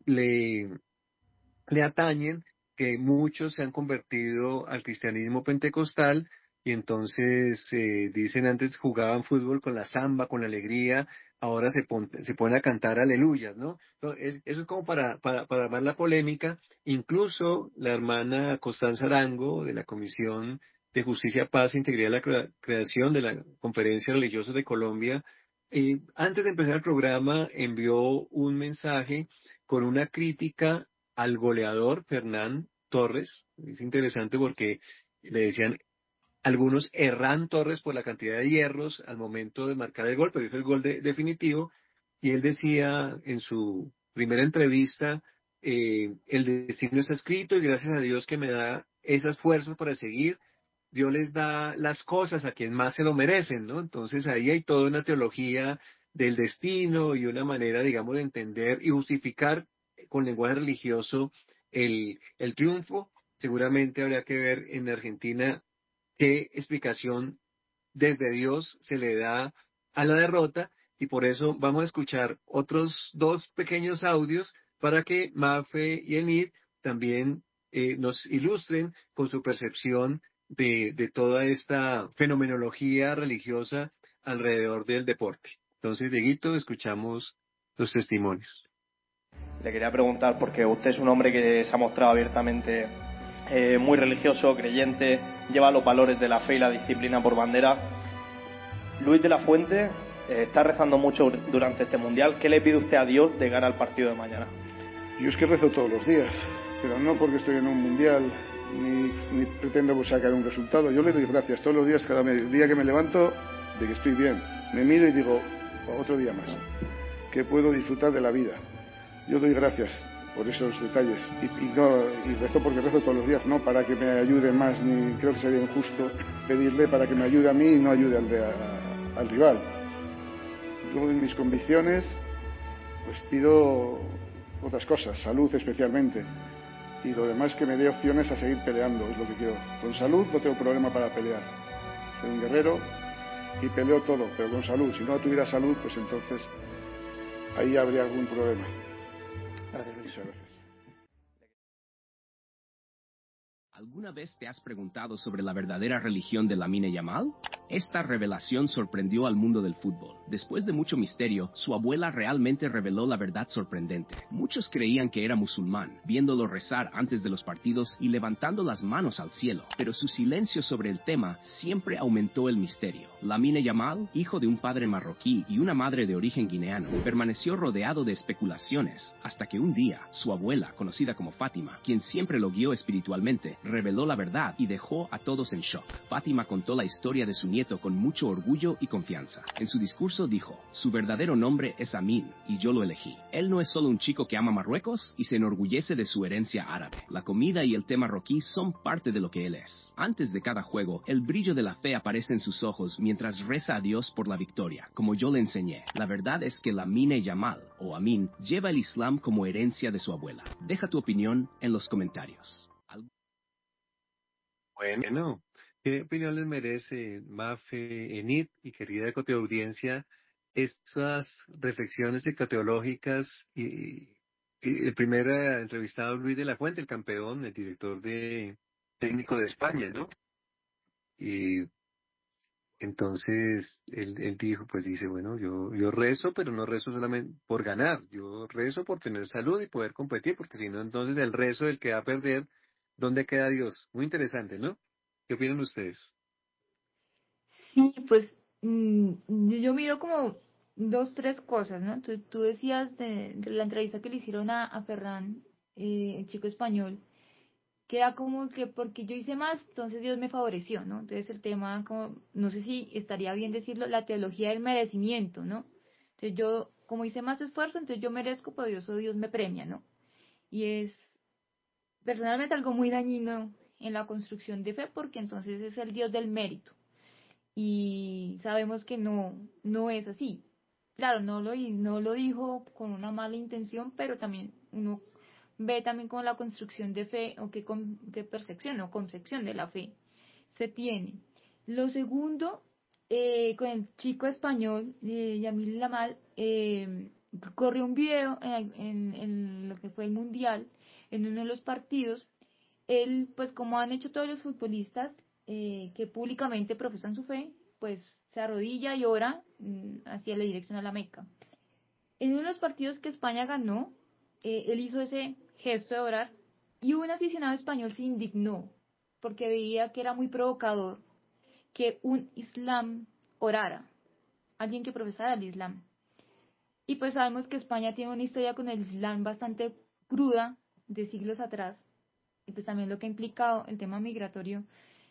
le atañen que muchos se han convertido al cristianismo pentecostal y entonces dicen antes jugaban fútbol con la samba, con la alegría, ahora se ponen a cantar aleluyas, ¿no? Entonces, eso es como para armar la polémica. Incluso la hermana Constanza Arango de la Comisión de Justicia, Paz e Integridad de la Creación de la Conferencia Religiosa de Colombia, antes de empezar el programa envió un mensaje con una crítica al goleador Fernán Torres. Es interesante porque le decían algunos Herrán Torres por la cantidad de hierros al momento de marcar el gol, pero hizo el gol definitivo, y él decía en su primera entrevista, el destino está escrito y gracias a Dios que me da esas fuerzas para seguir. Dios les da las cosas a quien más se lo merecen, ¿no? Entonces ahí hay toda una teología del destino y una manera, digamos, de entender y justificar con lenguaje religioso el triunfo. Seguramente habría que ver en Argentina qué explicación desde Dios se le da a la derrota, y por eso vamos a escuchar otros dos pequeños audios para que Mafe y Enid también nos ilustren con su percepción de toda esta fenomenología religiosa alrededor del deporte. Entonces, Dieguito, escuchamos los testimonios. Le quería preguntar, porque usted es un hombre que se ha mostrado abiertamente muy religioso, creyente, lleva los valores de la fe y la disciplina por bandera. Luis de la Fuente está rezando mucho durante este Mundial. ¿Qué le pide usted a Dios de cara al partido de mañana? Yo es que rezo todos los días, pero no porque estoy en un Mundial, ni pretendo sacar un resultado. Yo le doy gracias todos los días, cada día que me levanto, de que estoy bien. Me miro y digo, otro día más, que puedo disfrutar de la vida. Yo doy gracias por esos detalles y rezo porque rezo todos los días, no para que me ayude más, ni creo que sería injusto pedirle para que me ayude a mí y no ayude a al rival. Luego en mis convicciones pues pido otras cosas, salud especialmente, y lo demás que me dé opciones a seguir peleando, es lo que quiero. Con salud no tengo problema para pelear, soy un guerrero y peleo todo, pero con salud. Si no tuviera salud, pues entonces ahí habría algún problema. Gracias, Luis. Muchas gracias. ¿Alguna vez te has preguntado sobre la verdadera religión de Lamine Yamal? Esta revelación sorprendió al mundo del fútbol. Después de mucho misterio, su abuela realmente reveló la verdad sorprendente. Muchos creían que era musulmán, viéndolo rezar antes de los partidos y levantando las manos al cielo. Pero su silencio sobre el tema siempre aumentó el misterio. Lamine Yamal, hijo de un padre marroquí y una madre de origen guineano, permaneció rodeado de especulaciones, hasta que un día, su abuela, conocida como Fátima, quien siempre lo guió espiritualmente, reveló la verdad y dejó a todos en shock. Fátima contó la historia de su nieto con mucho orgullo y confianza. En su discurso dijo: su verdadero nombre es Amin y yo lo elegí. Él no es solo un chico que ama Marruecos y se enorgullece de su herencia árabe. La comida y el té marroquí son parte de lo que él es. Antes de cada juego, el brillo de la fe aparece en sus ojos mientras reza a Dios por la victoria, como yo le enseñé. La verdad es que Lamine Yamal, o Amin, lleva el Islam como herencia de su abuela. Deja tu opinión en los comentarios. Bueno, ¿qué opinión les merece, Mafe, Enid y querida ecoteaudiencia, estas reflexiones ecoteológicas y el primer entrevistado, Luis de la Fuente, el campeón, el director técnico de España, ¿no? Y entonces él dijo, pues dice, bueno, yo rezo, pero no rezo solamente por ganar, yo rezo por tener salud y poder competir, porque si no, entonces el rezo del que va a perder, ¿dónde queda Dios? Muy interesante, ¿no? ¿Qué opinan ustedes? Sí, pues yo miro como dos, tres cosas, ¿no? Tú decías de la entrevista que le hicieron a Ferran, el chico español, que era como que porque yo hice más, entonces Dios me favoreció, ¿no? Entonces el tema, como, no sé si estaría bien decirlo, la teología del merecimiento, ¿no? Entonces yo, como hice más esfuerzo, entonces yo merezco, pero Dios me premia, ¿no? Y es personalmente algo muy dañino en la construcción de fe, porque entonces es el Dios del mérito. Y sabemos que no es así. Claro, no lo dijo con una mala intención, pero también uno ve también como la construcción de fe o qué percepción o concepción de la fe se tiene. Lo segundo, con el chico español, Yamil Lamal, corrió un video en lo que fue el Mundial, en uno de los partidos. Él, pues como han hecho todos los futbolistas que públicamente profesan su fe, pues se arrodilla y ora hacia la dirección a la Meca. En uno de los partidos que España ganó, él hizo ese gesto de orar y un aficionado español se indignó porque veía que era muy provocador que un islam orara, alguien que profesara el islam. Y pues sabemos que España tiene una historia con el islam bastante cruda de siglos atrás, y pues también lo que ha implicado el tema migratorio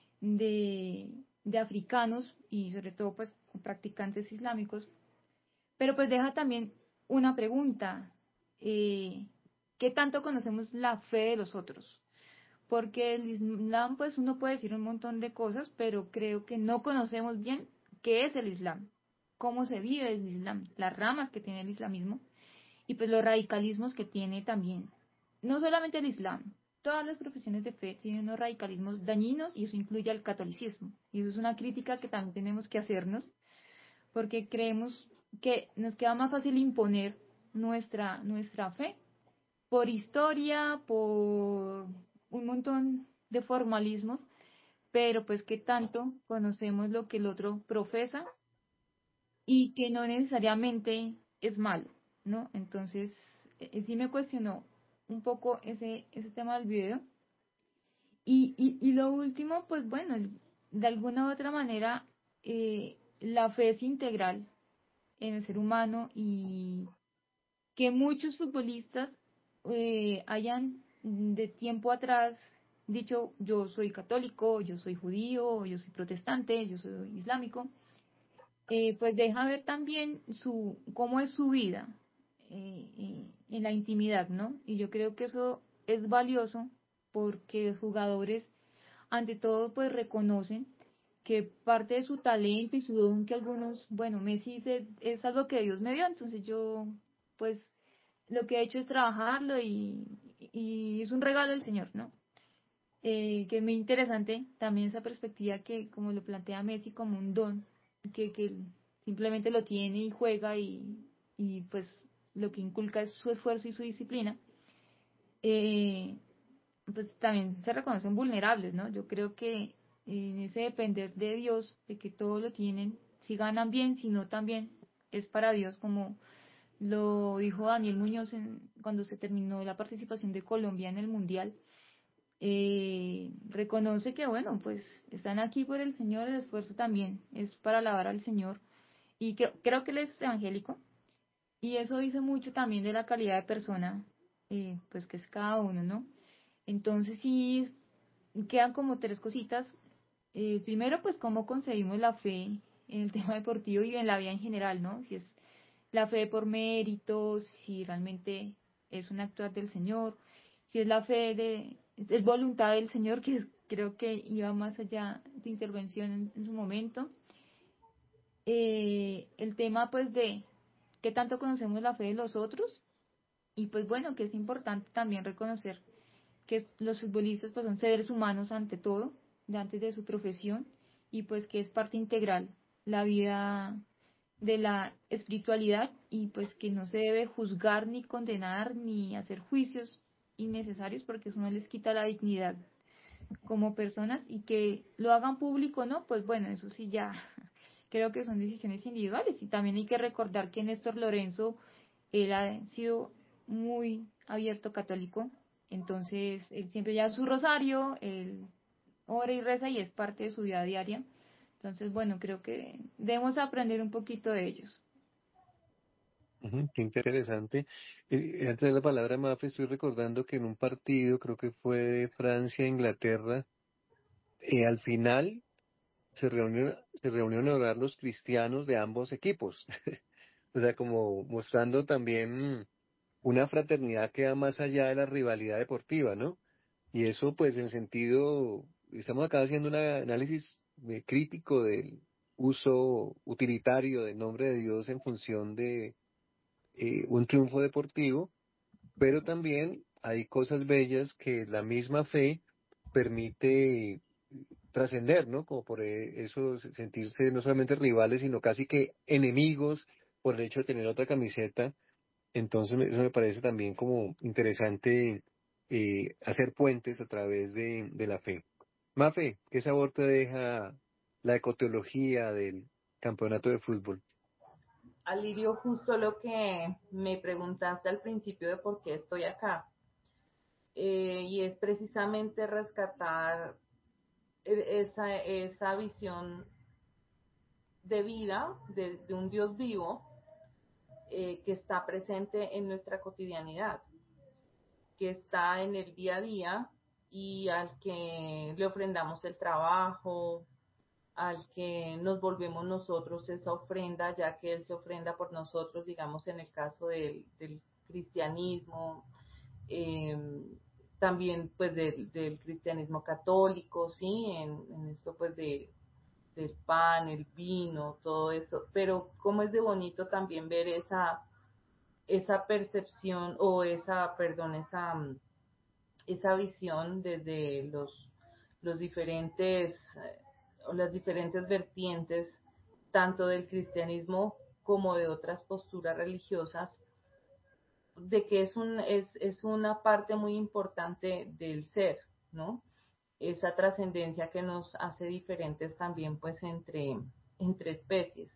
de africanos y sobre todo pues practicantes islámicos. Pero pues deja también una pregunta, ¿qué tanto conocemos la fe de los otros? Porque el Islam, pues uno puede decir un montón de cosas, pero creo que no conocemos bien qué es el Islam, cómo se vive el Islam, las ramas que tiene el islamismo y pues los radicalismos que tiene también. No solamente el Islam, todas las profesiones de fe tienen unos radicalismos dañinos y eso incluye al catolicismo. Y eso es una crítica que también tenemos que hacernos, porque creemos que nos queda más fácil imponer nuestra fe por historia, por un montón de formalismos, pero pues que tanto conocemos lo que el otro profesa y que no necesariamente es malo, ¿no? Entonces, sí me cuestionó un poco ese tema del video. Y lo último, pues bueno, de alguna u otra manera, la fe es integral en el ser humano y que muchos futbolistas hayan de tiempo atrás dicho yo soy católico, yo soy judío, yo soy protestante, yo soy islámico, pues deja ver también cómo es su vida en la intimidad, ¿no? Y yo creo que eso es valioso porque los jugadores ante todo pues reconocen que parte de su talento y su don que algunos, bueno, Messi es algo que Dios me dio, entonces yo pues lo que he hecho es trabajarlo y es un regalo del Señor, ¿no? Que es muy interesante también esa perspectiva que como lo plantea Messi como un don, que simplemente lo tiene y juega y pues lo que inculca es su esfuerzo y su disciplina. Pues también se reconocen vulnerables, ¿no? Yo creo que en ese depender de Dios, de que todo lo tienen, si ganan bien, si no también es para Dios, como lo dijo Daniel Muñoz cuando se terminó la participación de Colombia en el Mundial. Reconoce que, bueno, pues están aquí por el Señor, el esfuerzo también es para alabar al Señor. Y creo que él es evangélico, y eso dice mucho también de la calidad de persona, pues que es cada uno, ¿no? Entonces sí, quedan como tres cositas. Primero, pues cómo concebimos la fe en el tema deportivo y en la vida en general, ¿no? Si es la fe por méritos, si realmente es un actuar del Señor, si es la fe es voluntad del Señor, que creo que iba más allá de intervención en su momento. El tema pues de qué tanto conocemos la fe de los otros y pues bueno, que es importante también reconocer que los futbolistas pues son seres humanos ante todo, antes de su profesión, y pues que es parte integral la vida de la espiritualidad y pues que no se debe juzgar ni condenar ni hacer juicios innecesarios porque eso no les quita la dignidad como personas y que lo hagan público, ¿no? Pues bueno, eso sí ya creo que son decisiones individuales y también hay que recordar que Néstor Lorenzo, él ha sido muy abierto católico, entonces él siempre lleva su rosario, él ora y reza y es parte de su vida diaria. Entonces, bueno, creo que debemos aprender un poquito de ellos. Qué interesante. Antes de la palabra, Mafe, estoy recordando que en un partido, creo que fue de Francia, Inglaterra, al final se reunieron a orar los cristianos de ambos equipos. O sea, como mostrando también una fraternidad que va más allá de la rivalidad deportiva, ¿no? Y eso, pues, en sentido, estamos acá haciendo un análisis crítico del uso utilitario del nombre de Dios en función de un triunfo deportivo, pero también hay cosas bellas que la misma fe permite trascender, ¿no? Como por eso sentirse no solamente rivales, sino casi que enemigos por el hecho de tener otra camiseta. Entonces eso me parece también como interesante hacer puentes a través de la fe. Mafe, ¿qué sabor te deja la ecoteología del campeonato de fútbol? Alirio, justo lo que me preguntaste al principio de por qué estoy acá. Y es precisamente rescatar esa visión de vida de un Dios vivo que está presente en nuestra cotidianidad, que está en el día a día y al que le ofrendamos el trabajo, al que nos volvemos nosotros esa ofrenda, ya que Él se ofrenda por nosotros, digamos en el caso del cristianismo, eh, también pues del cristianismo católico, sí, en esto pues del pan, el vino, todo eso, pero cómo es de bonito también ver esa percepción o esa visión desde los diferentes o las diferentes vertientes tanto del cristianismo como de otras posturas religiosas, de que es una parte muy importante del ser, ¿no? Esa trascendencia que nos hace diferentes también pues entre especies.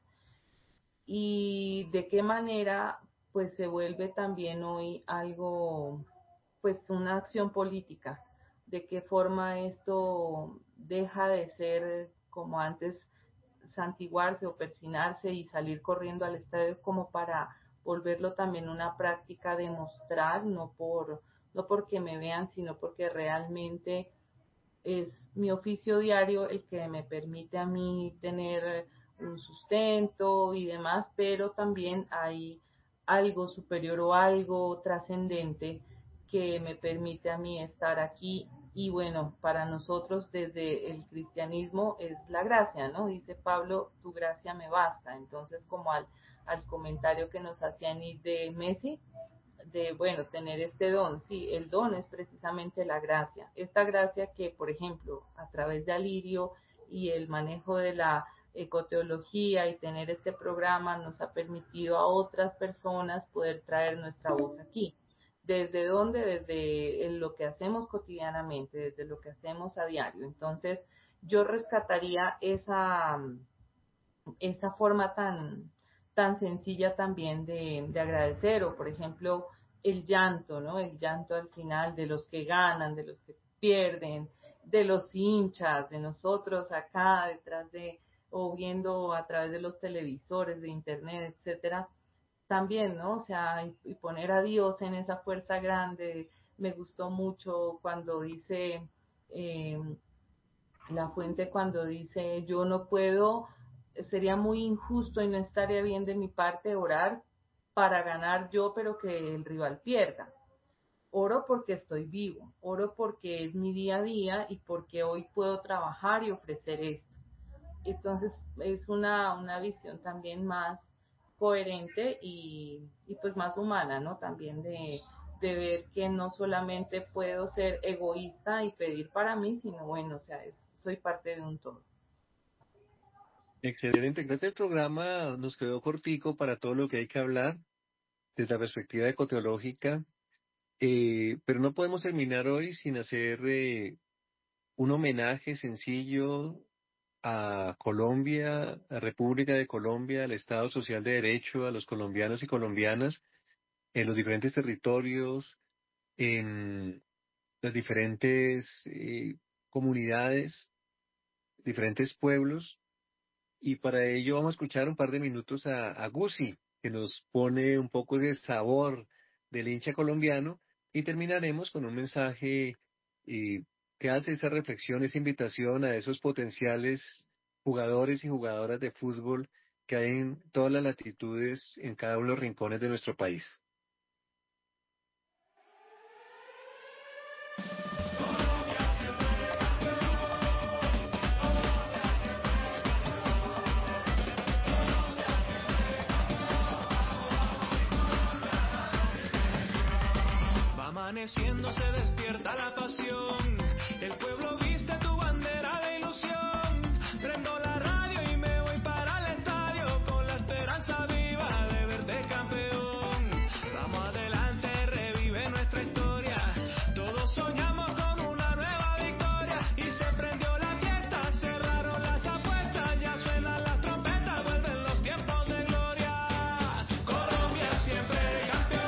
Y de qué manera pues se vuelve también hoy algo, pues una acción política, de qué forma esto deja de ser como antes santiguarse o persinarse y salir corriendo al estadio como para volverlo también una práctica de mostrar, no porque me vean, sino porque realmente es mi oficio diario el que me permite a mí tener un sustento y demás, pero también hay algo superior o algo trascendente que me permite a mí estar aquí Y bueno, para nosotros desde el cristianismo es la gracia, ¿no? Dice Pablo, tu gracia me basta. Entonces, como al comentario que nos hacían de Messi, de, bueno, tener este don. Sí, el don es precisamente la gracia. Esta gracia que, por ejemplo, a través de Alirio y el manejo de la ecoteología y tener este programa nos ha permitido a otras personas poder traer nuestra voz aquí. ¿Desde dónde? Desde lo que hacemos cotidianamente, desde lo que hacemos a diario. Entonces, yo rescataría esa forma tan sencilla también de agradecer, o por ejemplo, el llanto, ¿no? El llanto al final de los que ganan, de los que pierden, de los hinchas, de nosotros acá detrás o viendo a través de los televisores, de internet, etcétera. También, ¿no? O sea, y poner a Dios en esa fuerza grande. Me gustó mucho cuando dice La Fuente, cuando dice, yo no puedo, sería muy injusto y no estaría bien de mi parte orar para ganar yo, pero que el rival pierda. Oro porque estoy vivo, oro porque es mi día a día y porque hoy puedo trabajar y ofrecer esto. Entonces es una visión también más coherente y pues más humana, ¿no? También de ver que no solamente puedo ser egoísta y pedir para mí, sino bueno, o sea, soy parte de un todo. Excelente, creo que el programa nos quedó cortico para todo lo que hay que hablar desde la perspectiva ecoteológica, pero no podemos terminar hoy sin hacer un homenaje sencillo a Colombia, a República de Colombia, al Estado Social de Derecho, a los colombianos y colombianas en los diferentes territorios, en las diferentes comunidades, diferentes pueblos, y para ello vamos a escuchar un par de minutos a Guzzi, que nos pone un poco de sabor del hincha colombiano, y terminaremos con un mensaje que hace esa reflexión, esa invitación a esos potenciales jugadores y jugadoras de fútbol que hay en todas las latitudes, en cada uno de los rincones de nuestro país. Amaneciendo se despierta la pasión, el pueblo viste tu bandera de ilusión, prendo la radio y me voy para el estadio con la esperanza viva de verte campeón. Vamos adelante, revive nuestra historia, todos soñamos con una nueva victoria y se prendió la fiesta, cerraron las apuestas, ya suenan las trompetas, vuelven los tiempos de gloria. Colombia siempre campeón.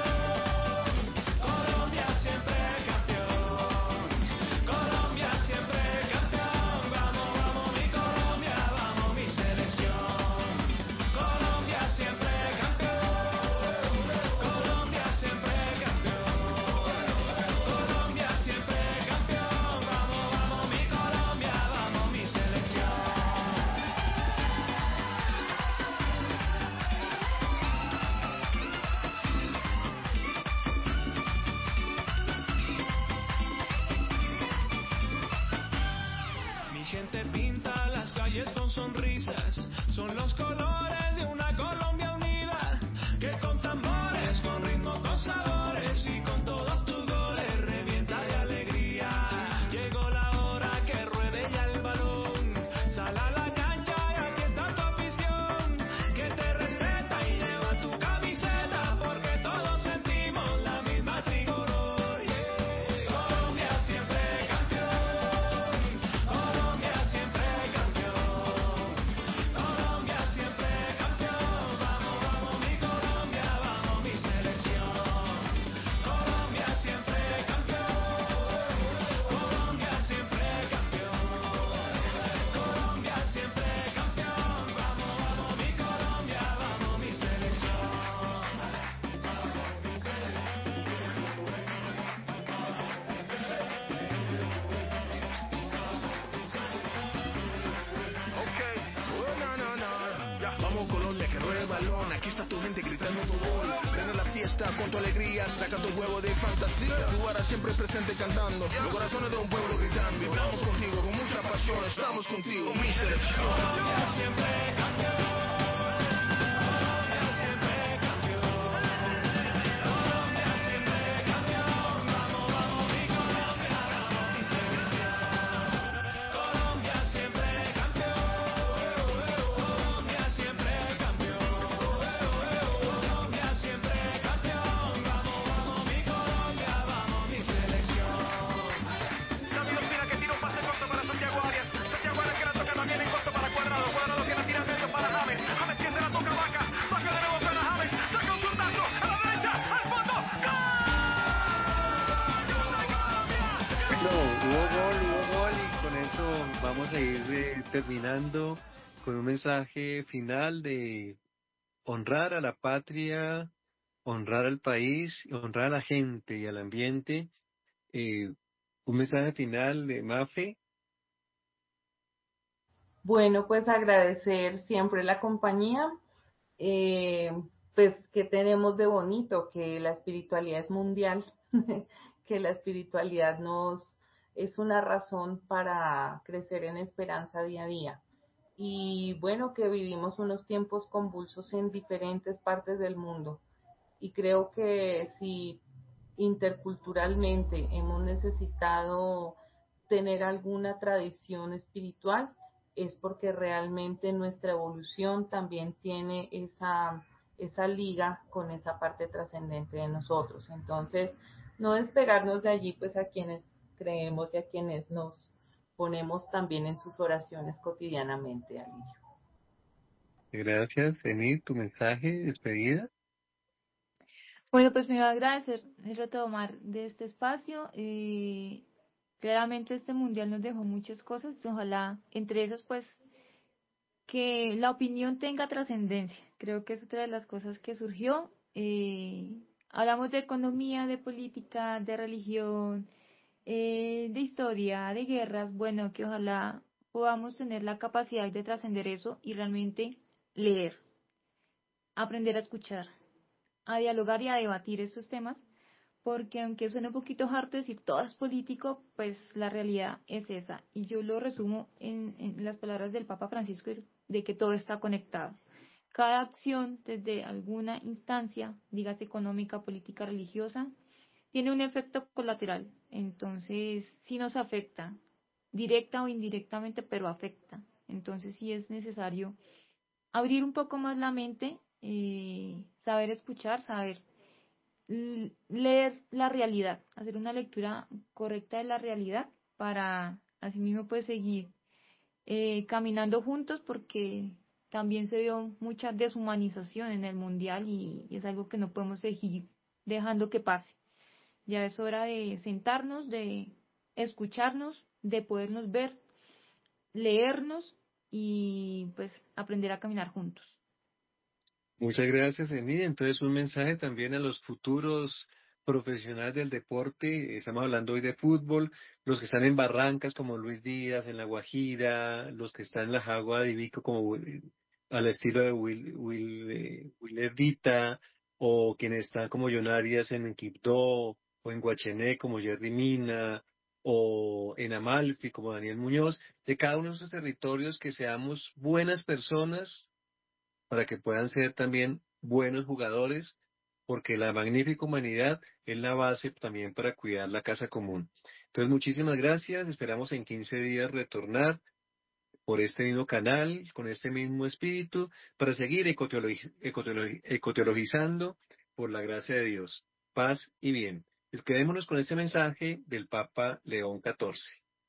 Con sonrisas, son los colores de una Colombia unida, que con tambores, con ritmo, con sabores y con todos tus goles revienta de alegría. Llegó la hora que ruede ya el balón, sal a la cancha y aquí está tu afición, que te respeta y lleva tu camiseta, porque todos sentimos la misma tricolor. Yeah. Colombia siempre campeón, Colombia siempre campeón. Aquí está tu gente gritando tu gol. Ven a la fiesta con tu alegría, saca tu juego de fantasía. Tú harás siempre presente. presente cantando, los corazones de un pueblo gritando. Estamos contigo con mucha pasión, estamos contigo, mi selección. Colombia siempre campeón. Hubo gol y con eso vamos a ir terminando con un mensaje final de honrar a la patria, honrar al país, honrar a la gente y al ambiente. Un mensaje final de Mafe. Bueno, pues agradecer siempre la compañía, pues que tenemos de bonito, que la espiritualidad es mundial, que la espiritualidad es una razón para crecer en esperanza día a día. Y bueno, que vivimos unos tiempos convulsos en diferentes partes del mundo. Y creo que si interculturalmente hemos necesitado tener alguna tradición espiritual, es porque realmente nuestra evolución también tiene esa liga con esa parte trascendente de nosotros. Entonces, no despegarnos de allí, pues a quienes creemos y a quienes nos ponemos también en sus oraciones cotidianamente, Alirio. Gracias, Enid, tu mensaje, despedida. Bueno, pues me va a agradecer el retomar de este espacio. Claramente este mundial nos dejó muchas cosas, ojalá, entre esas pues, que la opinión tenga trascendencia. Creo que es otra de las cosas que surgió. Hablamos de economía, de política, de religión, de historia, de guerras. Bueno, que ojalá podamos tener la capacidad de trascender eso y realmente leer, aprender a escuchar, a dialogar y a debatir estos temas, porque aunque suene un poquito harto decir todo es político, pues la realidad es esa. Y yo lo resumo en las palabras del Papa Francisco, de que todo está conectado. Cada acción desde alguna instancia, dígase económica, política, religiosa, tiene un efecto colateral. Entonces, sí nos afecta, directa o indirectamente, pero afecta. Entonces, sí es necesario abrir un poco más la mente, saber escuchar, saber leer la realidad, hacer una lectura correcta de la realidad para asimismo pues seguir caminando juntos, porque también se vio mucha deshumanización en el mundial y es algo que no podemos seguir dejando que pase. Ya es hora de sentarnos, de escucharnos, de podernos ver, leernos y pues aprender a caminar juntos. Muchas gracias, Enid. Entonces, un mensaje también a los futuros profesionales del deporte. Estamos hablando hoy de fútbol, los que están en Barrancas como Luis Díaz, en La Guajira, los que están en la Jagua de Vico como al estilo de Will Erdita, o quienes están como John Arias en Quibdó, o en Guachené como Jerry Mina, o en Amalfi como Daniel Muñoz, de cada uno de esos territorios, que seamos buenas personas para que puedan ser también buenos jugadores, porque la magnífica humanidad es la base también para cuidar la casa común. Entonces, muchísimas gracias. Esperamos en 15 días retornar por este mismo canal, con este mismo espíritu, para seguir ecoteologizando por la gracia de Dios. Paz y bien. Quedémonos con este mensaje del Papa León XIV.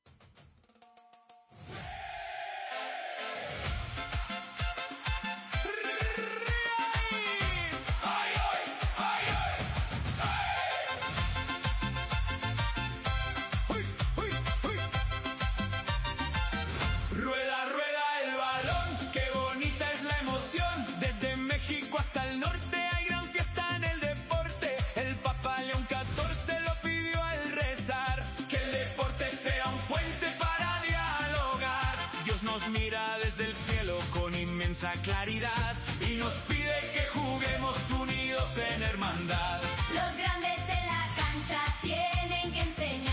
Rueda, rueda el balón, qué bonita es la emoción. Desde México hasta el norte hay gran fiesta en el deporte. El Papa León XIV lo pidió al rezar, que el deporte sea un puente para dialogar. Dios nos mira desde el cielo con inmensa claridad y nos pide que juguemos unidos en hermandad. Los grandes en la cancha tienen que enseñar.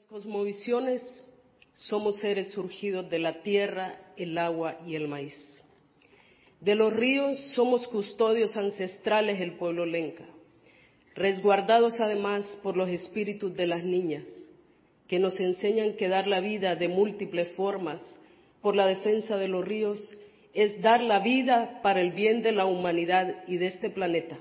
Cosmovisiones somos seres surgidos de la tierra, el agua y el maíz. De los ríos somos custodios ancestrales el pueblo lenca, resguardados además por los espíritus de las niñas, que nos enseñan que dar la vida de múltiples formas por la defensa de los ríos es dar la vida para el bien de la humanidad y de este planeta.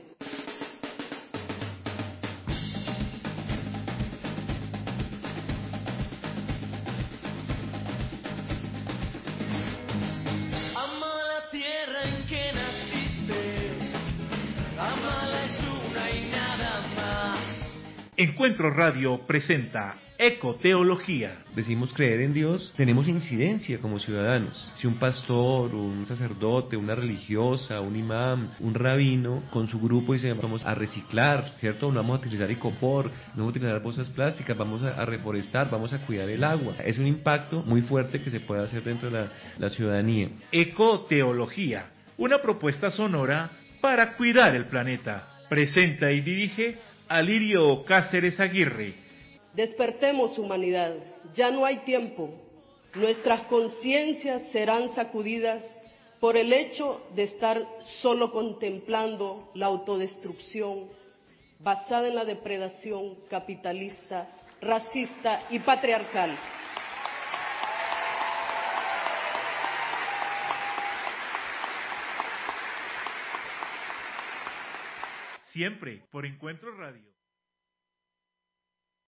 Encuentro Radio presenta Ecoteología. Decimos creer en Dios, tenemos incidencia como ciudadanos. Si un pastor, un sacerdote, una religiosa, un imam, un rabino, con su grupo dice vamos a reciclar, ¿cierto? No vamos a utilizar icopor, no vamos a utilizar bolsas plásticas, vamos a reforestar, vamos a cuidar el agua. Es un impacto muy fuerte que se puede hacer dentro de la ciudadanía. Ecoteología, una propuesta sonora para cuidar el planeta. Presenta y dirige Alirio Cáceres Aguirre. Despertemos, humanidad, ya no hay tiempo. Nuestras conciencias serán sacudidas por el hecho de estar solo contemplando la autodestrucción basada en la depredación capitalista, racista y patriarcal. Siempre por Encuentro Radio.